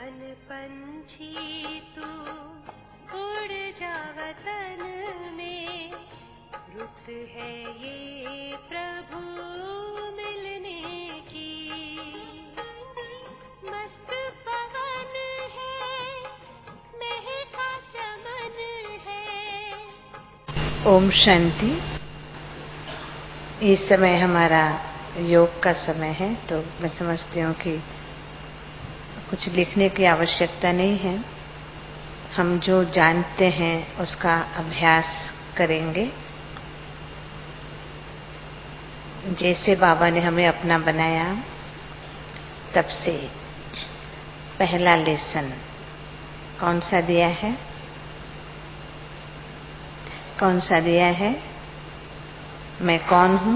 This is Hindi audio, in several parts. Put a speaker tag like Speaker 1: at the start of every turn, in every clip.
Speaker 1: मन पंछी तू उड़ जा वतन में, रुत है ये प्रभु मिलने की। मस्त पवन है, महका चमन है।
Speaker 2: ओम शांति। इस समय हमारा योग का समय है, तो मैं समझती हूँ कि कुछ लिखने की आवश्यकता नहीं है। हम जो जानते हैं उसका अभ्यास करेंगे। जैसे बाबा ने हमें अपना बनाया, तब से पहला लेसन कौन सा दिया है? कौन सा दिया है? मैं कौन हूँ?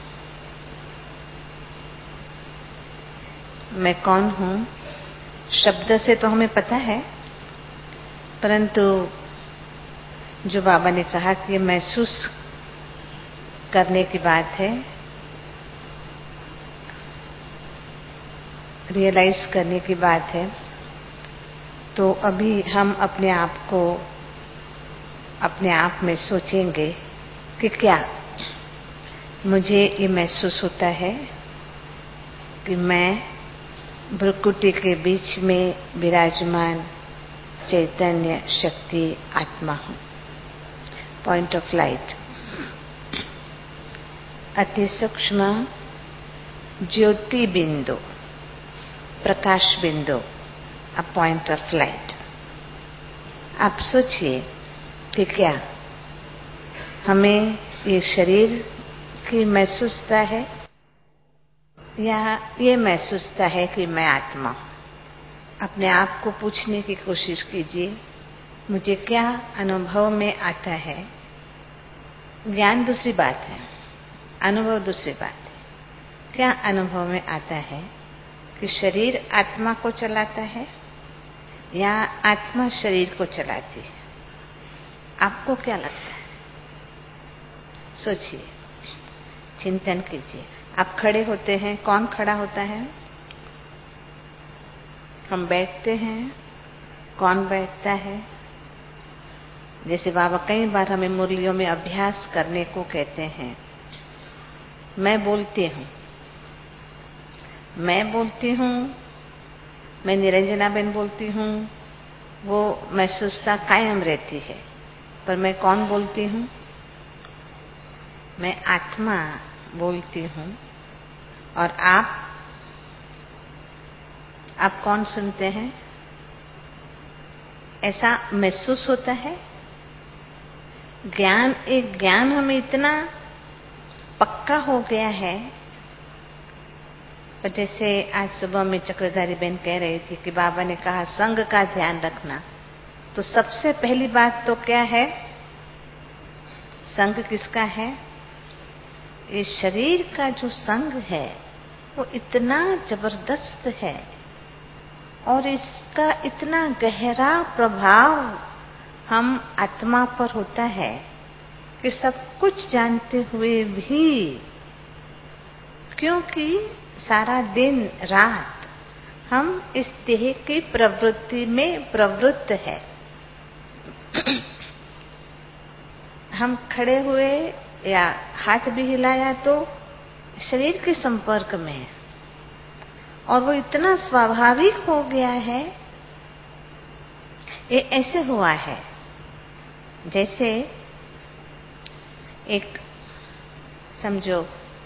Speaker 2: मैं कौन हूँ शब्द से तो हमें पता है, परंतु जो बाबा ने कहा कि ये महसूस करने की बात है, रियलाइज करने की बात है, तो अभी हम अपने आप को अपने आप में सोचेंगे कि क्या मुझे ये महसूस होता है कि मैं भ्रुकुटी के बीच में विराजमान चैतन्य शक्ति आत्मा हूँ। पॉइंट ऑफ लाइट, अति सूक्ष्म ज्योति बिंदु, प्रकाश बिंदु, अ पॉइंट ऑफ लाइट। आप सोचिए कि क्या हमें ये शरीर की महसूसता है या ये महसूसता है कि मैं आत्मा हूँ? अपने आप को पूछने की कोशिश कीजिए, मुझे क्या अनुभव में आता है? ज्ञान दूसरी बात है, अनुभव दूसरी बात है। क्या अनुभव में आता है कि शरीर आत्मा को चलाता है या आत्मा शरीर को चलाती है? आपको क्या लगता है? सोचिए, चिंतन कीजिए। आप खड़े होते हैं, कौन खड़ा होता है? हम बैठते हैं, कौन बैठता है? जैसे बाबा कई बार हमें मुरलियों में अभ्यास करने को कहते हैं। मैं बोलती हूँ, मैं बोलती हूँ, मैं निरंजना बेन बोलती हूँ, वो महसूसता कायम रहती है। पर मैं कौन बोलती हूँ? मैं आत्मा बोलती हूँ। और आप कौन सुनते हैं? ऐसा महसूस होता है। ज्ञान हमें इतना पक्का हो गया है। पर जैसे आज सुबह में चक्रधारी बहन कह रही थी कि बाबा ने कहा संग का ध्यान रखना, तो सबसे पहली बात तो क्या है? संग किसका है? ये शरीर का जो संग है वो इतना जबरदस्त है और इसका इतना गहरा प्रभाव हम आत्मा पर होता है कि सब कुछ जानते हुए भी, क्योंकि सारा दिन रात हम इस देह की प्रवृत्ति में प्रवृत्त है। हम खड़े हुए या हाथ भी हिलाया तो शरीर के संपर्क में है, और वो इतना स्वाभाविक हो गया है। ये ऐसे हुआ है जैसे एक, समझो,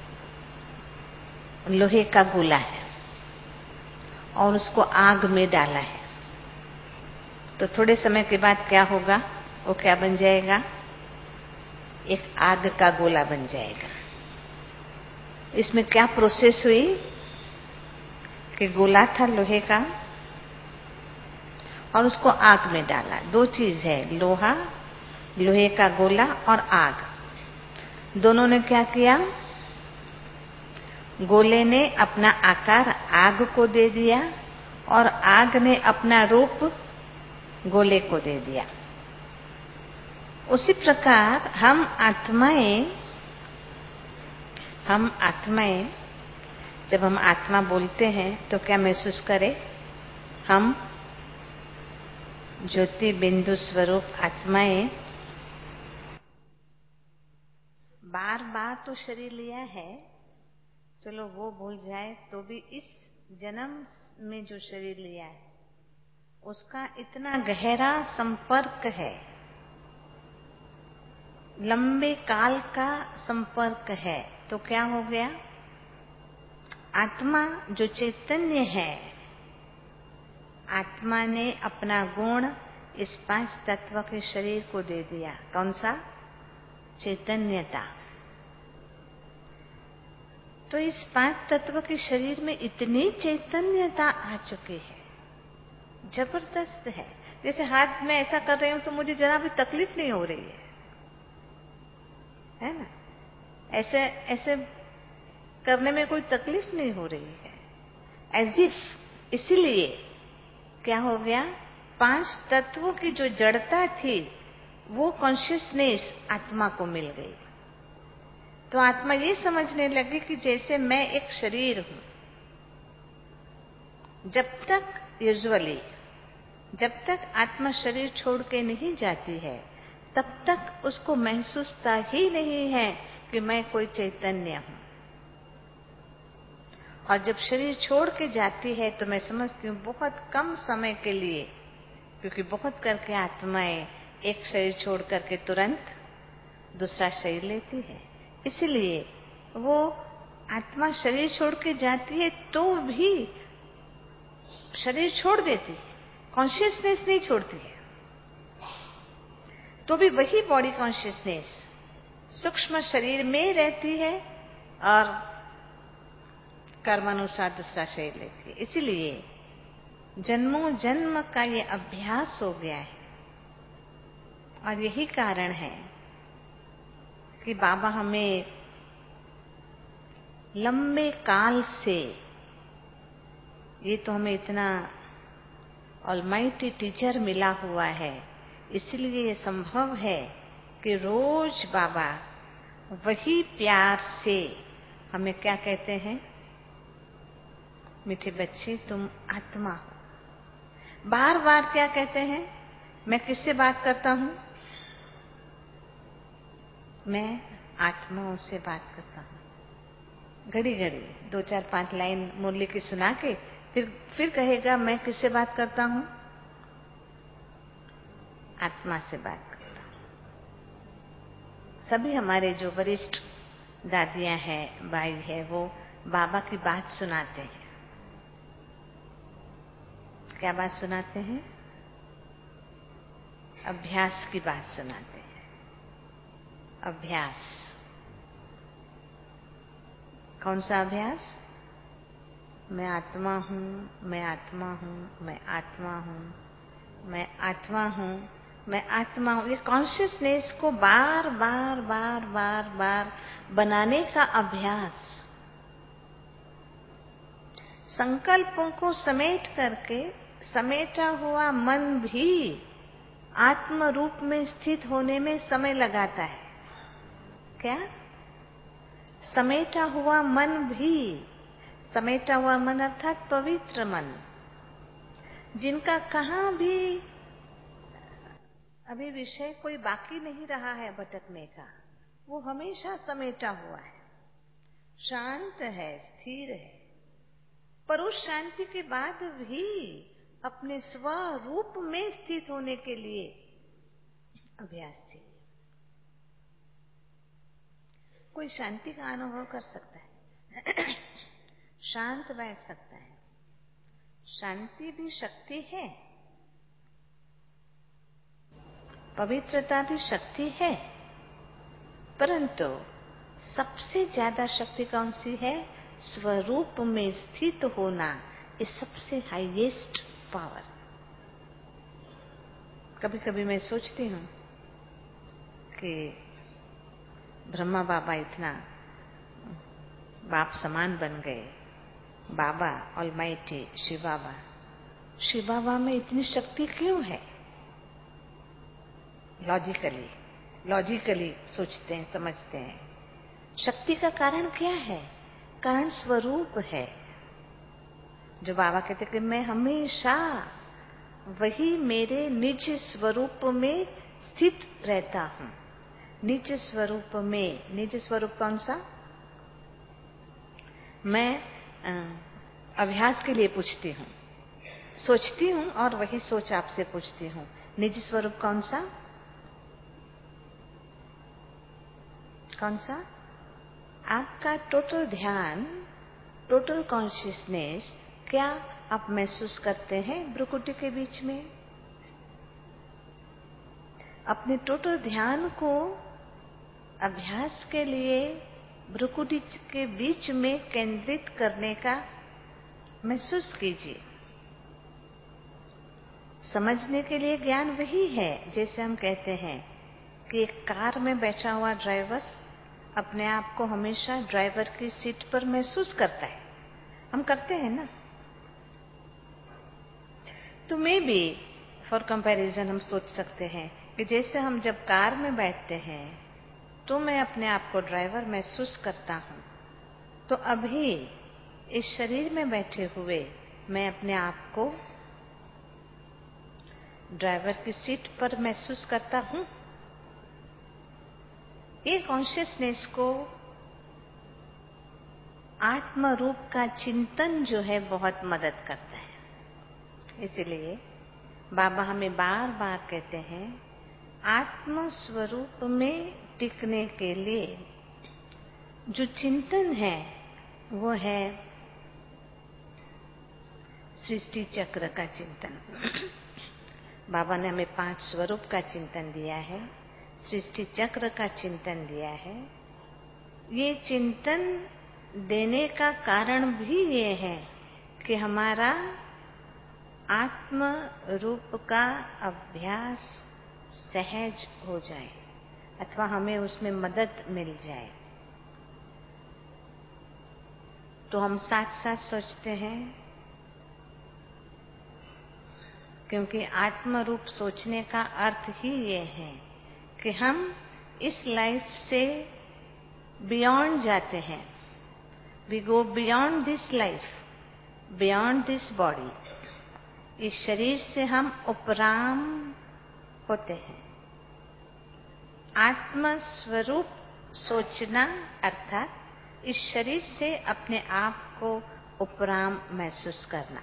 Speaker 2: लोहे का गोला है और उसको आग में डाला है, तो थोड़े समय के बाद क्या होगा? वो क्या बन जाएगा? एक आग का गोला बन जाएगा। इसमें क्या प्रोसेस हुई कि गोला था लोहे का और उसको आग में डाला। दो चीज है, लोहा, लोहे का गोला और आग। दोनों ने क्या किया? गोले ने अपना आकार आग को दे दिया और आग ने अपना रूप गोले को दे दिया। उसी प्रकार हम आत्माएं जब हम आत्मा बोलते हैं तो क्या महसूस करें? हम ज्योति बिंदु स्वरूप आत्माएं बार बार तो शरीर लिया है, चलो वो भूल जाए, तो भी इस जन्म में जो शरीर लिया है उसका इतना गहरा संपर्क है, लंबे काल का संपर्क है। तो क्या हो गया? आत्मा जो चैतन्य है, आत्मा ने अपना गुण इस 5 तत्व के शरीर को दे दिया। कौन सा? चैतन्यता। तो इस 5 तत्व के शरीर में इतनी चैतन्यता आ चुकी है, जबरदस्त है। जैसे हाथ में ऐसा कर रही हूं तो मुझे जरा भी तकलीफ नहीं हो रही है ना? ऐसे ऐसे करने में कोई तकलीफ नहीं हो रही है, एज इफ। इसीलिए क्या हो गया? 5 तत्वों की जो जड़ता थी वो कॉन्शियसनेस आत्मा को मिल गई। तो आत्मा ये समझने लगी कि जैसे मैं एक शरीर हूं। जब तक आत्मा शरीर छोड़ के नहीं जाती है, तब तक उसको महसूसता ही नहीं है कि मैं कोई चैतन्य हूं। और जब शरीर छोड़ के जाती है तो मैं समझती हूँ बहुत कम समय के लिए, क्योंकि बहुत करके आत्माएं एक शरीर छोड़ करके तुरंत दूसरा शरीर लेती है। इसलिए वो आत्मा शरीर छोड़ के जाती है तो भी शरीर छोड़ देती है, कॉन्शियसनेस नहीं छोड़ती है। तो भी वही बॉडी कॉन्शियसनेस सूक्ष्म शरीर में रहती है और कर्मानुसार दूसरा शरीर लेती है। इसीलिए जन्मों जन्म का ये अभ्यास हो गया है। और यही कारण है कि बाबा हमें लंबे काल से, ये तो हमें इतना ऑलमाइटी टीचर मिला हुआ है, इसलिए ये संभव है कि रोज बाबा वही प्यार से हमें क्या कहते हैं? मीठे बच्चे तुम आत्मा हो। बार बार क्या कहते हैं? मैं किससे बात करता हूं? मैं आत्माओं से बात करता हूं। घड़ी घड़ी 2, 4, 5 लाइन मुरली की सुना के फिर कहेगा मैं किससे बात करता हूं? आत्मा से बात करता हूं। सभी हमारे जो वरिष्ठ दादियां हैं, भाई है, वो बाबा की बात सुनाते हैं। क्या बात सुनाते हैं? अभ्यास की बात सुनाते हैं। अभ्यास। कौन सा अभ्यास? मैं आत्मा हूं, मैं आत्मा हूं, मैं आत्मा हूं, मैं आत्मा हूं, मैं आत्मा हूं। ये कॉन्शियसनेस को बार बार बार बार बार बनाने का अभ्यास। संकल्पों को समेट करके समेटा हुआ मन भी आत्म रूप में स्थित होने में समय लगाता है। क्या? समेटा हुआ मन भी, समेटा हुआ मन अर्थात पवित्र मन, जिनका कहां भी अभी विषय कोई बाकी नहीं रहा है भटकने का, वो हमेशा समेटा हुआ है, शांत है, स्थिर है। पर उस शांति के बाद भी अपने स्वरूप में स्थित होने के लिए अभ्यास चाहिए। कोई शांति का अनुभव कर सकता है, शांत बैठ सकता है। शांति भी शक्ति है, पवित्रता भी शक्ति है, परंतु सबसे ज्यादा शक्ति कौन सी है? स्वरूप में स्थित होना, ये सबसे हाईएस्ट पावर। कभी कभी मैं सोचती हूँ कि ब्रह्मा बाबा इतना बाप समान बन गए, बाबा ऑलमाइटी शिव बाबा में इतनी शक्ति क्यों है? लॉजिकली सोचते हैं, समझते हैं। शक्ति का कारण क्या है? कारण स्वरूप है। जो बाबा कहते कि मैं हमेशा वही मेरे निज स्वरूप में स्थित रहता हूं। निज स्वरूप में, निज स्वरूप कौन सा? मैं अभ्यास के लिए पूछती हूँ, सोचती हूँ और वही सोच आपसे पूछती हूँ, निज स्वरूप कौन सा? कौन सा? आपका टोटल ध्यान, टोटल कॉन्शियसनेस क्या आप महसूस करते हैं भ्रुकुटी के बीच में? अपने टोटल ध्यान को अभ्यास के लिए भ्रुकुटी के बीच में केंद्रित करने का महसूस कीजिए। समझने के लिए ज्ञान वही है, जैसे हम कहते हैं कि एक कार में बैठा हुआ ड्राइवर अपने आप को हमेशा ड्राइवर की सीट पर महसूस करता है। हम करते हैं ना। तो मे बी फॉर कंपैरिजन हम सोच सकते हैं कि जैसे हम जब कार में बैठते हैं तो मैं अपने आप को ड्राइवर महसूस करता हूं, तो अभी इस शरीर में बैठे हुए मैं अपने आप को ड्राइवर की सीट पर महसूस करता हूं। ये कॉन्शियसनेस को आत्म रूप का चिंतन जो है बहुत मदद करता है। इसलिए बाबा हमें बार बार कहते हैं, आत्म स्वरूप में टिकने के लिए जो चिंतन है वो है सृष्टि चक्र का चिंतन। बाबा ने हमें 5 स्वरूप का चिंतन दिया है, सृष्टि चक्र का चिंतन दिया है। ये चिंतन देने का कारण भी ये है कि हमारा आत्म रूप का अभ्यास सहज हो जाए अथवा हमें उसमें मदद मिल जाए। तो हम साथ साथ सोचते हैं, क्योंकि आत्म रूप सोचने का अर्थ ही ये है कि हम इस लाइफ से बियॉन्ड जाते हैं। We go beyond this life, beyond this body. इस शरीर से हम उपराम होते हैं। आत्म स्वरूप सोचना अर्थात इस शरीर से अपने आप को उपराम महसूस करना।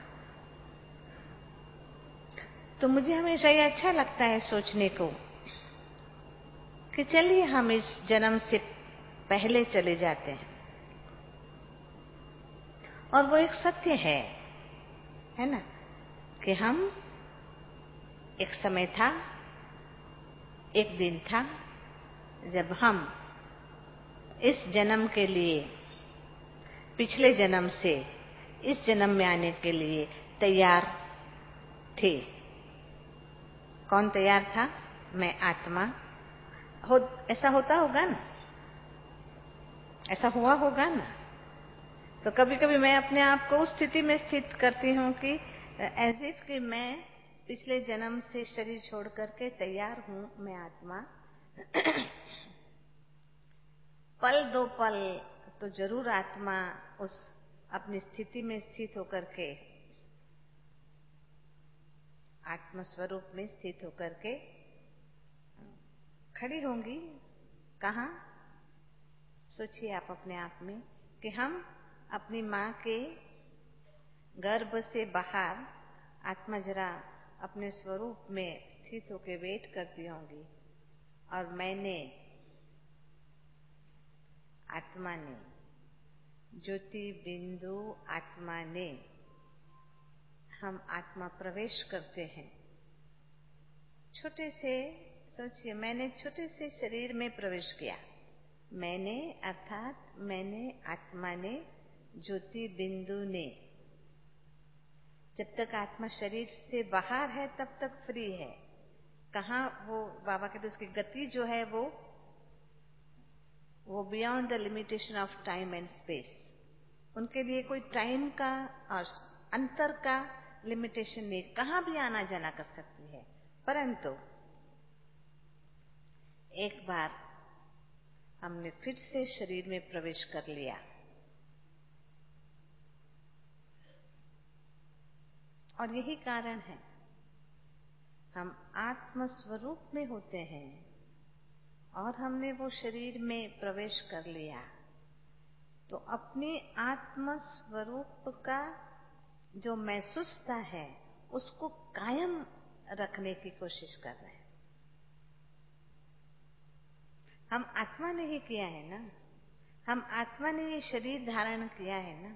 Speaker 2: तो मुझे हमेशा ये अच्छा लगता है सोचने को कि चलिए हम इस जन्म से पहले चले जाते हैं। और वो एक सत्य है ना, कि हम एक समय था, एक दिन था जब हम इस जन्म के लिए पिछले जन्म से इस जन्म में आने के लिए तैयार थे। कौन तैयार था? मैं आत्मा। ऐसा होता होगा ना, ऐसा हुआ होगा ना। तो कभी कभी मैं अपने आप को उस स्थिति में स्थित करती हूँ कि एज इफ कि मैं पिछले जन्म से शरीर छोड़ करके तैयार हूँ, मैं आत्मा। पल दो पल तो जरूर आत्मा उस अपनी स्थिति में स्थित होकर के, आत्म स्वरूप में स्थित होकर के खड़ी होंगी। कहाँ? सोचिए आप अपने आप में कि हम अपनी माँ के गर्भ से बाहर आत्मा जरा अपने स्वरूप में स्थित होकर वेट करती होंगी, और मैंने, आत्मा ने, ज्योति बिंदु आत्मा ने, हम आत्मा प्रवेश करते हैं। छोटे से सोचिए, मैंने छोटे से शरीर में प्रवेश किया। मैंने अर्थात मैंने, आत्मा ने, ज्योति बिंदु ने। जब तक आत्मा शरीर से बाहर है तब तक फ्री है। कहाँ वो बाबा कहते उसकी गति जो है वो beyond the limitation of time and space. उनके लिए कोई टाइम का और अंतर का लिमिटेशन नहीं, कहाँ भी आना जाना कर सकती है। परंतु एक बार हमने फिर से शरीर में प्रवेश कर लिया, और यही कारण है हम आत्म स्वरूप में होते हैं और हमने वो शरीर में प्रवेश कर लिया, तो अपने आत्म स्वरूप का जो महसूसता है उसको कायम रखने की कोशिश कर रहे हैं। हम आत्मा ने ही किया है ना, हम आत्मा ने ये शरीर धारण किया है ना,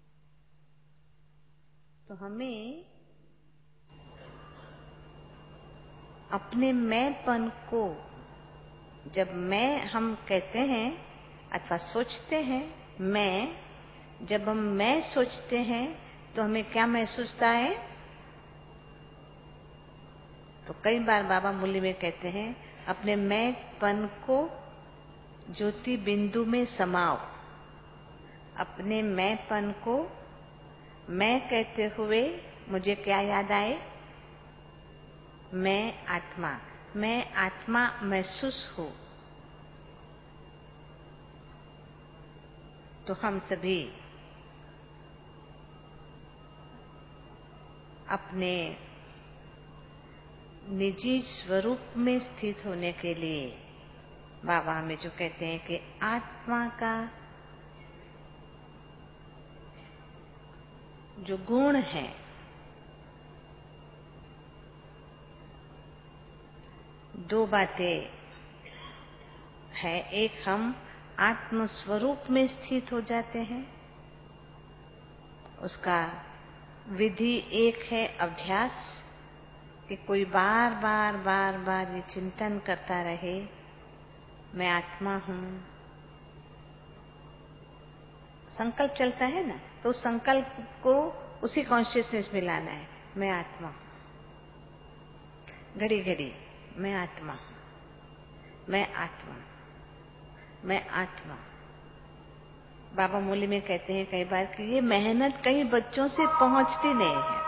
Speaker 2: तो हमें अपने मैंपन को, जब मैं हम कहते हैं अथवा सोचते हैं मैं, जब हम मैं सोचते हैं तो हमें क्या महसूस होता है? तो कई बार बाबा मुरली में कहते हैं अपने मैंपन को ज्योति बिंदु में समाओ। अपने मैंपन को मैं कहते हुए मुझे क्या याद आए? मैं आत्मा महसूस हो। तो हम सभी अपने निजी स्वरूप में स्थित होने के लिए बाबा हमें जो कहते हैं कि आत्मा का जो गुण है, दो बातें है। एक, हम आत्म स्वरूप में स्थित हो जाते हैं, उसका विधि एक है अभ्यास, कि कोई बार बार ये चिंतन करता रहे मैं आत्मा हूं। संकल्प चलता है ना, तो उस संकल्प को उसी कॉन्शियसनेस में लाना है, मैं आत्मा हूं। घड़ी घड़ी मैं आत्मा हूं, मैं आत्मा, मैं आत्मा। बाबा मुरली में कहते हैं कई बार कि ये मेहनत कई बच्चों से पहुंचती नहीं है।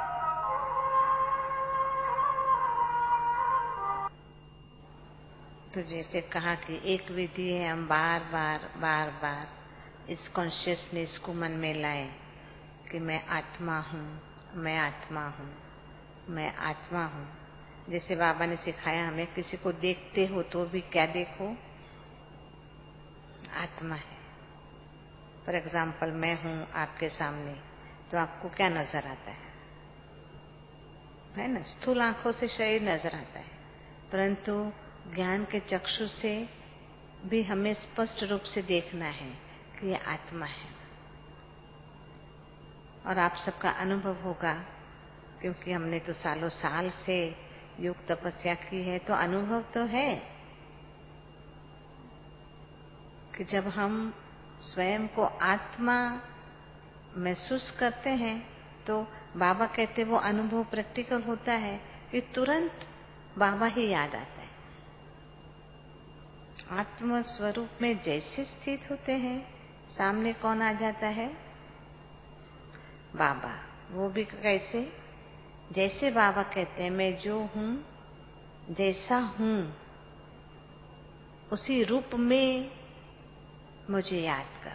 Speaker 2: तो जैसे कहा कि एक विधि है, हम बार बार इस कॉन्शियसनेस को मन में लाएं कि मैं आत्मा हूं, मैं आत्मा हूं, मैं आत्मा हूं। जैसे बाबा ने सिखाया हमें, किसी को देखते हो तो भी क्या देखो? आत्मा है। फॉर एग्जाम्पल, मैं हूं आपके सामने, तो आपको क्या नजर आता है ना? स्थूल आंखों से शरीर नजर आता है, परंतु ज्ञान के चक्षु से भी हमें स्पष्ट रूप से देखना है कि ये आत्मा है। और आप सबका अनुभव होगा, क्योंकि हमने तो सालों साल से योग तपस्या की है, तो अनुभव तो है कि जब हम स्वयं को आत्मा महसूस करते हैं तो बाबा कहते वो अनुभव प्रैक्टिकल होता है कि तुरंत बाबा ही याद आता है। आत्म स्वरूप में जैसे स्थित होते हैं, सामने कौन आ जाता है? बाबा। वो भी कैसे? जैसे बाबा कहते हैं मैं जो हूं, जैसा हूं, उसी रूप में मुझे याद कर।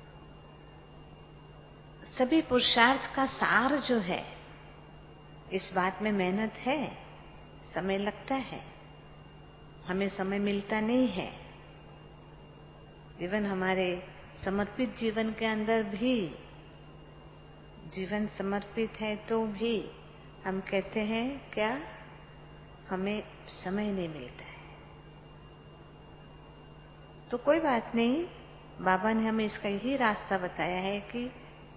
Speaker 2: सभी पुरुषार्थ का सार जो है, इस बात में मेहनत है, समय लगता है, हमें समय मिलता नहीं है। इवन हमारे समर्पित जीवन के अंदर भी, जीवन समर्पित है तो भी हम कहते हैं क्या? हमें समय नहीं मिलता है। तो कोई बात नहीं, बाबा ने हमें इसका यही रास्ता बताया है कि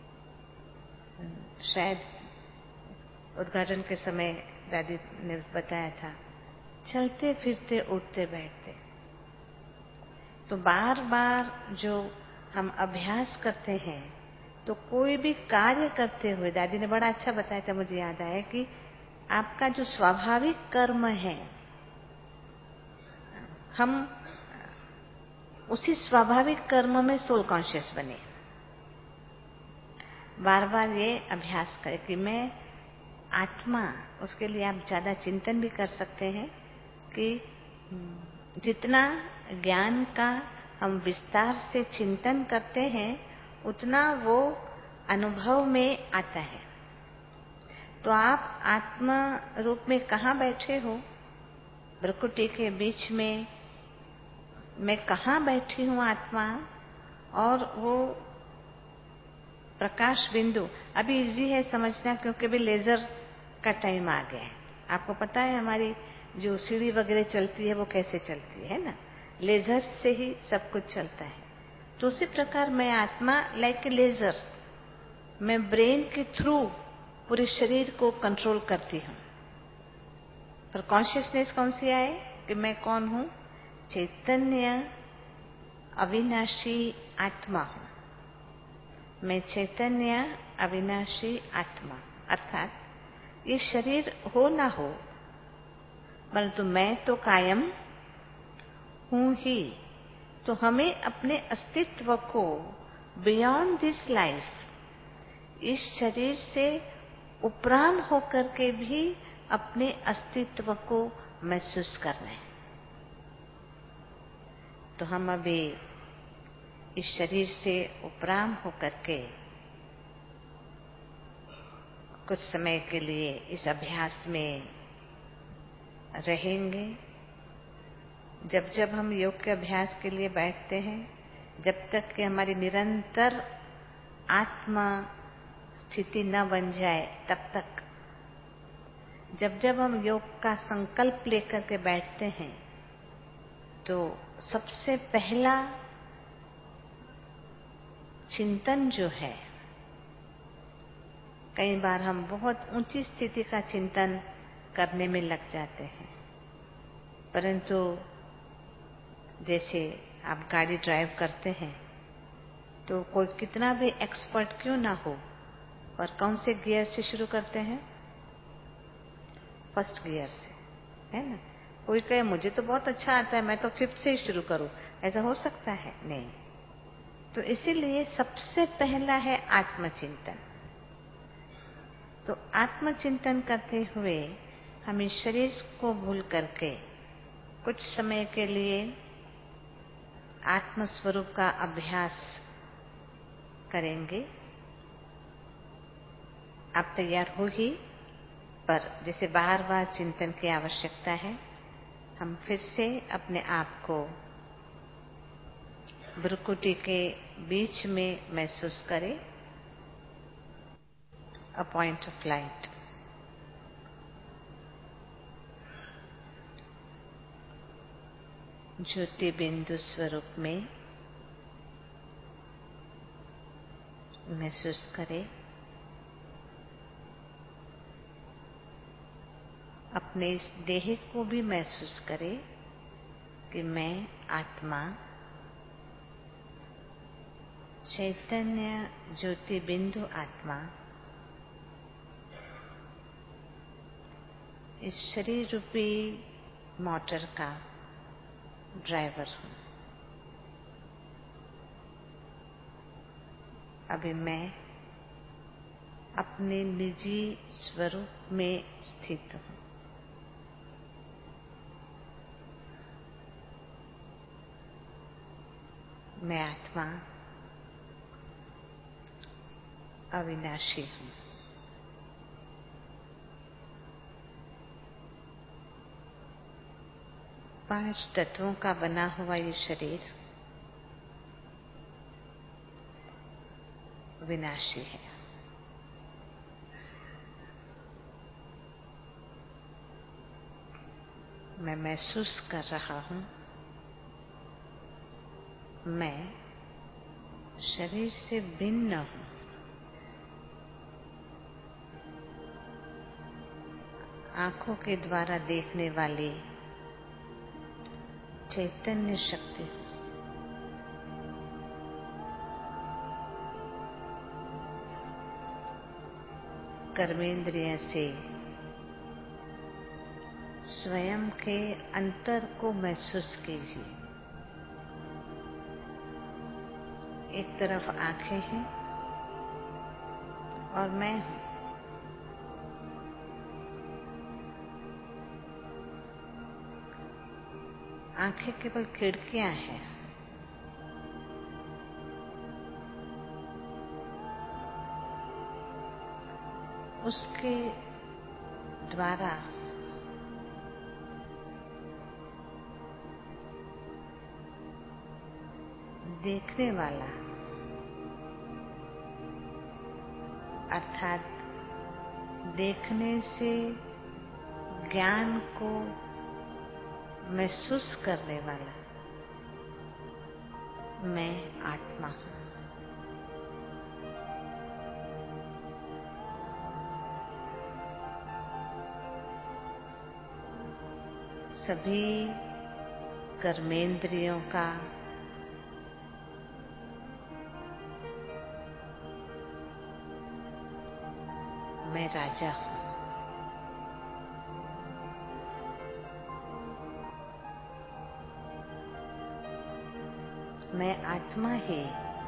Speaker 2: शायद उद्घाटन के समय दादी ने बताया था, चलते फिरते उठते बैठते। तो बार बार जो हम अभ्यास करते हैं, तो कोई भी कार्य करते हुए, दादी ने बड़ा अच्छा बताया था, मुझे याद आया कि आपका जो स्वाभाविक कर्म है, हम उसी स्वाभाविक कर्म में सोल कॉन्शियस बने। बार बार ये अभ्यास करें कि मैं आत्मा। उसके लिए आप ज्यादा चिंतन भी कर सकते हैं कि जितना ज्ञान का हम विस्तार से चिंतन करते हैं, उतना वो अनुभव में आता है। तो आप आत्मा रूप में कहाँ बैठे हो? भ्रुकुटी के बीच में मैं कहाँ बैठी हूँ आत्मा? और वो प्रकाश बिंदु अभी इजी है समझना, क्योंकि अभी लेजर का टाइम आ गया है। आपको पता है हमारी जो सीढ़ी वगैरह चलती है वो कैसे चलती है ना, लेजर से ही सब कुछ चलता है। तो उसी प्रकार मैं आत्मा लाइक ए लेजर, मैं ब्रेन के थ्रू पूरे शरीर को कंट्रोल करती हूँ। पर कॉन्शियसनेस कौन सी आए कि मैं कौन हूँ? चैतन्य अविनाशी आत्मा हूँ। मैं चैतन्य अविनाशी आत्मा, अर्थात ये शरीर हो ना हो, परंतु मैं तो कायम हूं ही। तो हमें अपने अस्तित्व को बियॉन्ड दिस लाइफ, इस शरीर से उपराम होकर के भी अपने अस्तित्व को महसूस करना है। तो हम अभी इस शरीर से उपराम होकर के कुछ समय के लिए इस अभ्यास में रहेंगे। जब जब हम योग के अभ्यास के लिए बैठते हैं, जब तक कि हमारी निरंतर आत्मा स्थिति न बन जाए, तब तक जब जब हम योग का संकल्प लेकर के बैठते हैं, तो सबसे पहला चिंतन जो है, कई बार हम बहुत ऊंची स्थिति का चिंतन करने में लग जाते हैं, परंतु जैसे आप गाड़ी ड्राइव करते हैं तो कोई कितना भी एक्सपर्ट क्यों ना हो, और कौन से गियर से शुरू करते हैं? फर्स्ट गियर से, है ना। कोई कहे मुझे तो बहुत अच्छा आता है, मैं तो फिफ्थ से ही शुरू करूं, ऐसा हो सकता है? नहीं। तो इसीलिए सबसे पहला है आत्मचिंतन। तो आत्मचिंतन करते हुए हम इस शरीर को भूल करके कुछ समय के लिए आत्मस्वरूप का अभ्यास करेंगे। आप तैयार हो ही, पर जैसे बार बार चिंतन की आवश्यकता है, हम फिर से अपने आप को भ्रुकुटी के बीच में महसूस करें। A point of light. ज्योति बिंदु स्वरूप में महसूस करें। अपने इस देह को भी महसूस करें कि मैं आत्मा चैतन्य ज्योति बिंदु आत्मा इस शरीर रूपी मोटर का ड्राइवर हूं। अभी मैं अपने निजी स्वरूप में स्थित हूं। मैं आत्मा अविनाशी हूं। पांच तत्वों का बना हुआ ये शरीर विनाशी है। मैं महसूस कर रहा हूं, मैं शरीर से भिन्न हूं। आंखों के द्वारा देखने वाली चैतन्य शक्ति हूं। कर्मेंद्रिय से स्वयं के अंतर को महसूस कीजिए। एक तरफ आंखें हैं और मैं हूं। आंखें केवल खिड़कियां हैं। उसके द्वारा देखने वाला अर्थात देखने से ज्ञान को महसूस करने वाला मैं आत्मा हूं। सभी कर्मेंद्रियों का मैं राजा हूं। मैं आत्मा ही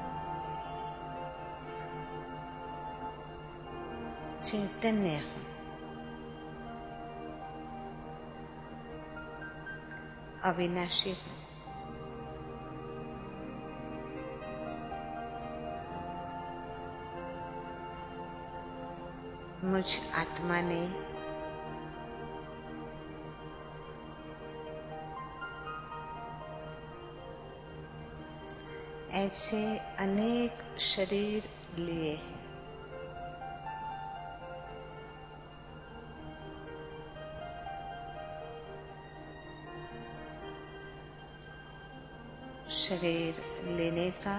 Speaker 2: चैतन्य हूं। अविनाशी हूं। मुझ आत्मा ने ऐसे अनेक शरीर लिए हैं। शरीर लेने का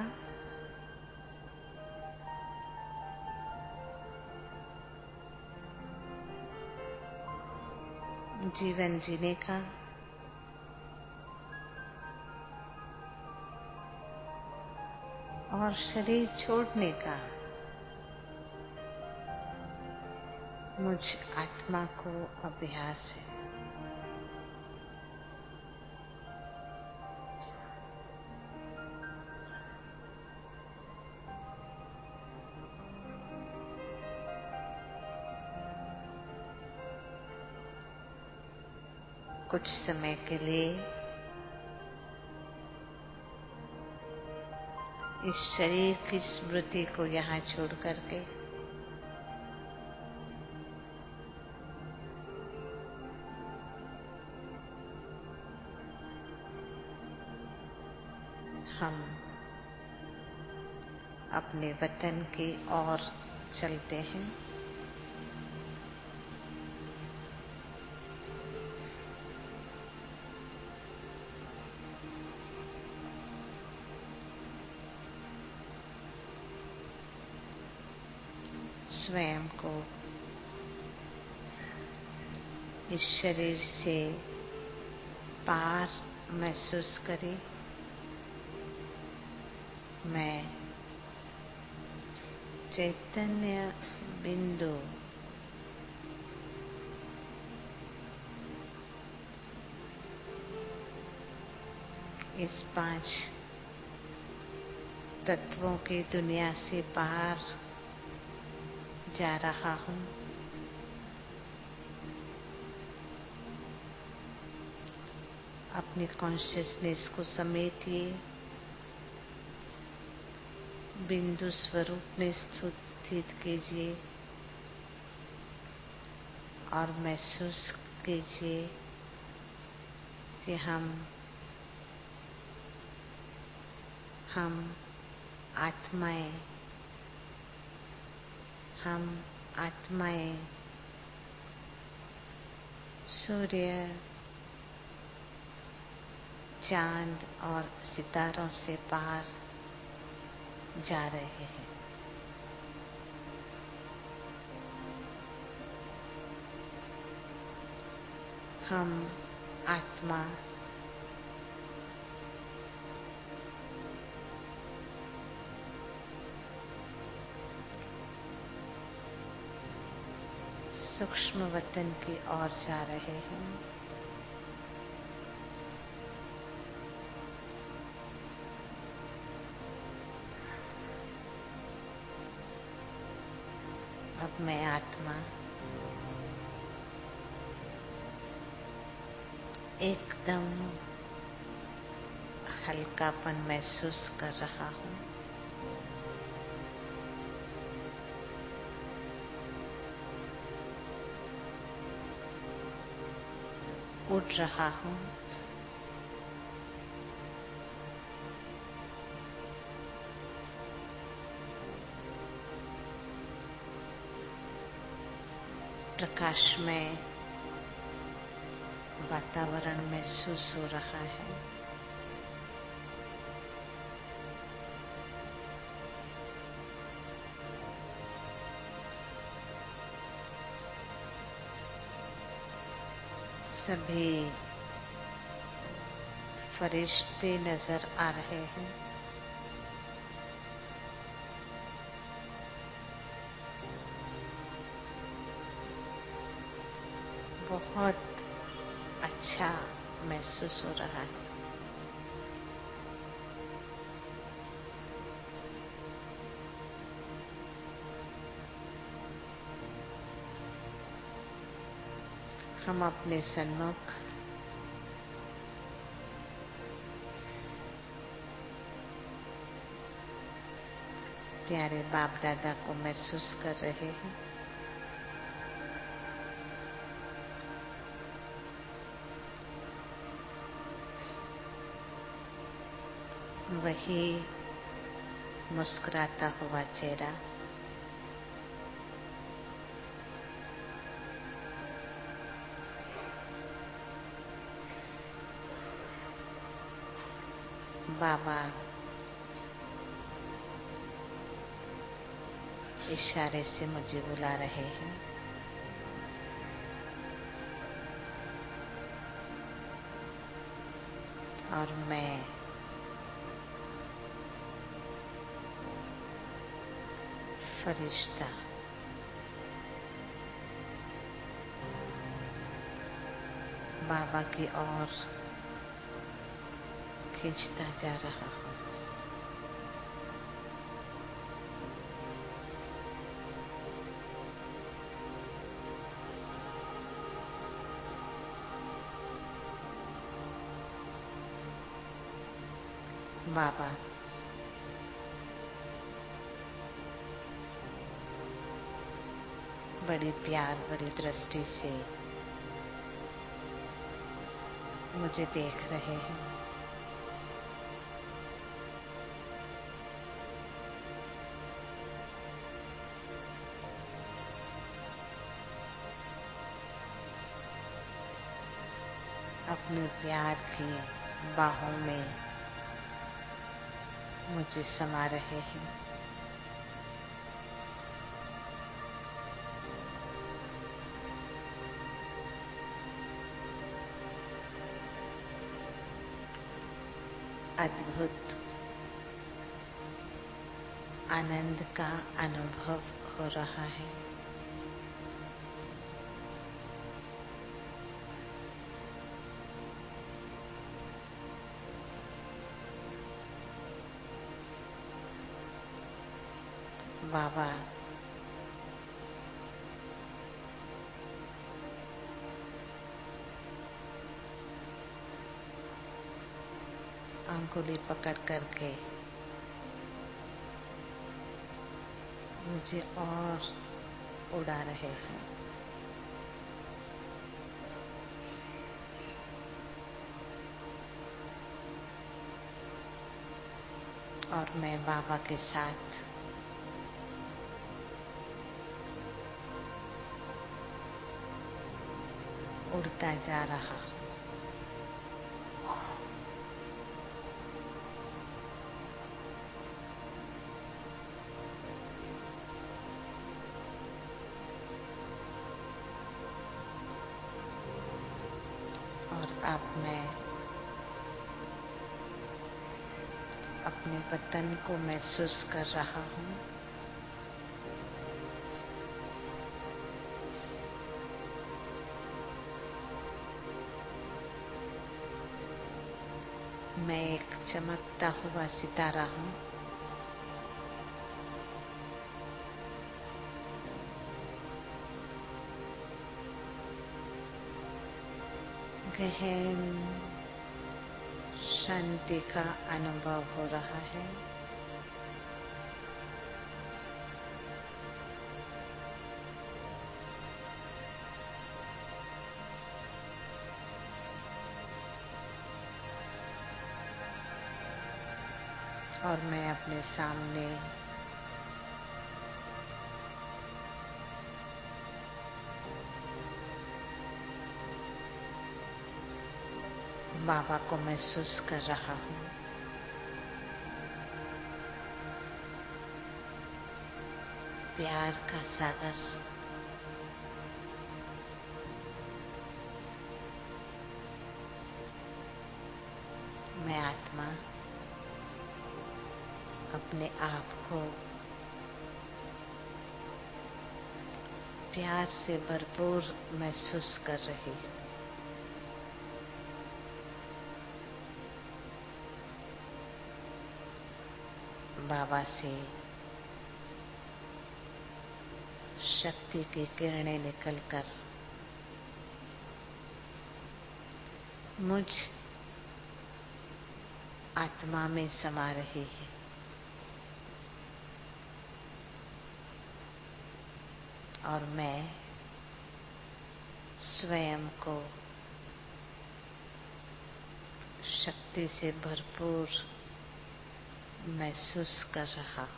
Speaker 2: जीवन जीने का और शरीर छोड़ने का मुझ आत्मा को अभ्यास है। कुछ समय के लिए इस शरीर की स्मृति को यहाँ छोड़ करके हम अपने वतन की ओर चलते हैं। स्वयं को इस शरीर से पार महसूस करें। मैं चैतन्य बिंदु इस 5 तत्वों की दुनिया से पार जा रहा हूं। अपनी कॉन्शियसनेस को समेटिए, बिंदु स्वरूप में स्थित कीजिए और महसूस कीजिए कि हम आत्माएं सूर्य, चांद और सितारों से पार जा रहे हैं। हम आत्मा सूक्ष्म वतन की ओर जा रहे हैं। अब मैं आत्मा एकदम हल्कापन महसूस कर रहा हूं। उड़ रहा हूँ। प्रकाशमय वातावरण महसूस हो रहा है। सभी फरिश्ते नजर आ रहे हैं। बहुत अच्छा महसूस हो रहा है। हम अपने सन्मुख प्यारे बाप दादा को महसूस कर रहे हैं। वही मुस्कुराता हुआ चेहरा, बाबा इशारे से मुझे बुला रहे हैं। और मैं फरिश्ता बाबा की ओर खींचता जा रहा हूँ। बाबा बड़ी प्यार बड़ी दृष्टि से मुझे देख रहे हैं। अपने प्यार की बाहों में मुझे समा रहे हैं। अद्भुत आनंद का अनुभव हो रहा है। बाबा अंगुली पकड़ करके मुझे और उड़ा रहे हैं। और मैं बाबा के साथ उड़ता जा रहा हूँ। और अब मैं अपने वतन को महसूस कर रहा हूँ। मैं एक चमकता हुआ सितारा हूँ। गहन शांति का अनुभव हो रहा है। और मैं अपने सामने बाबा को महसूस कर रहा हूँ। प्यार का सागर मैं आत्मा अपने आप को प्यार से भरपूर महसूस कर रही हूँ। बाबा से शक्ति की किरणें निकलकर मुझ आत्मा में समा रही है। और मैं स्वयं को शक्ति से भरपूर महसूस कर रहा हूँ।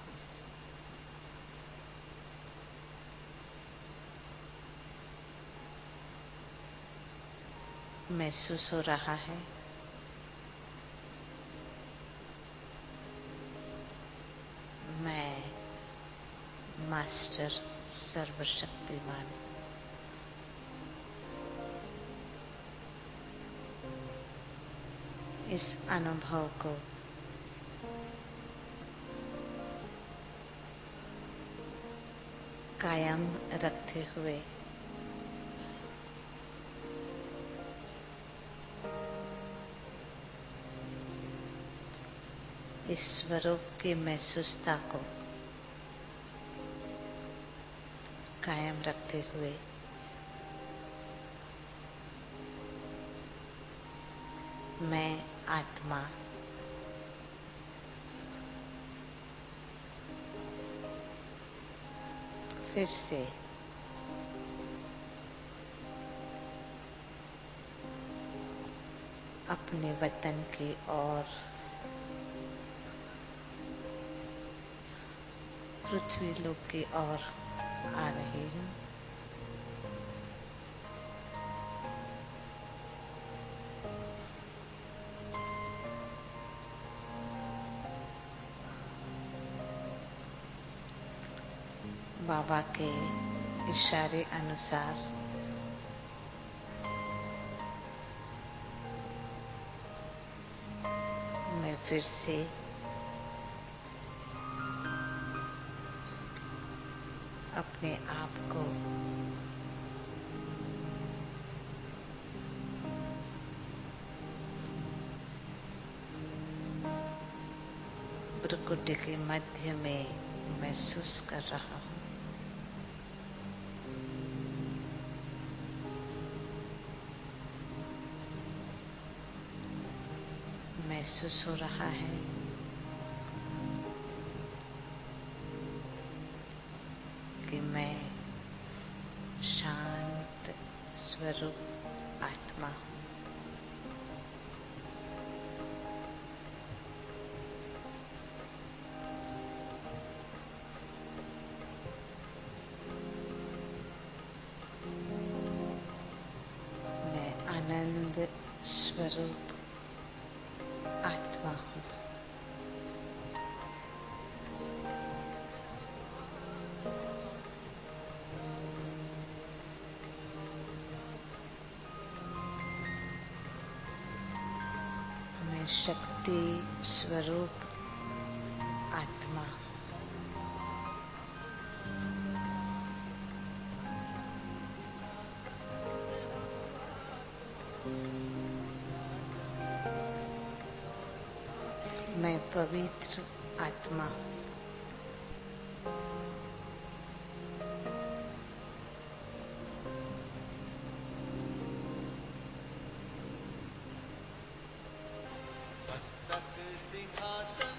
Speaker 2: महसूस हो रहा है मैं मास्टर सर्वशक्तिमान इस अनुभव को कायम रखते हुए इस स्वरूप की महसूसता को कायम रखते हुए मैं आत्मा फिर से अपने वतन की ओर पृथ्वी लोक की ओर आ रही हूँ। बाबा के इशारे अनुसार मैं फिर से अपने आप को भ्रुकुटी के मध्य में महसूस कर रहा हूँ। महसूस हो रहा है कि मैं शांत स्वरूप आत्मा हूँ। मैं आनंद स्वरूप आत्मा हूँ। मैं शक्ति स्वरूप आत्मा हूँ। मैं पवित्र आत्मा हूँ।
Speaker 3: मस्तक सिंहासन